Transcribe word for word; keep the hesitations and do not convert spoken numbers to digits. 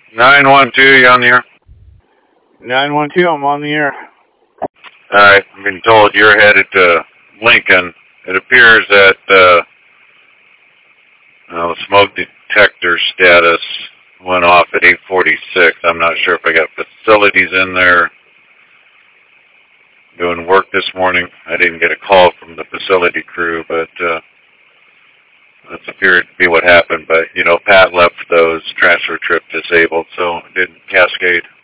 nine one two, you on the air? nine one two, I'm on the air. Alright, I've been told you're headed to Lincoln. It appears that uh, uh, smoke detector status went off at eight forty-six. I'm not sure if I got facilities in there doing work this morning. I didn't get a call from the facility crew, but uh, that's appeared to be what happened. But, you know, Pat left those transfer trip disabled, so it didn't cascade.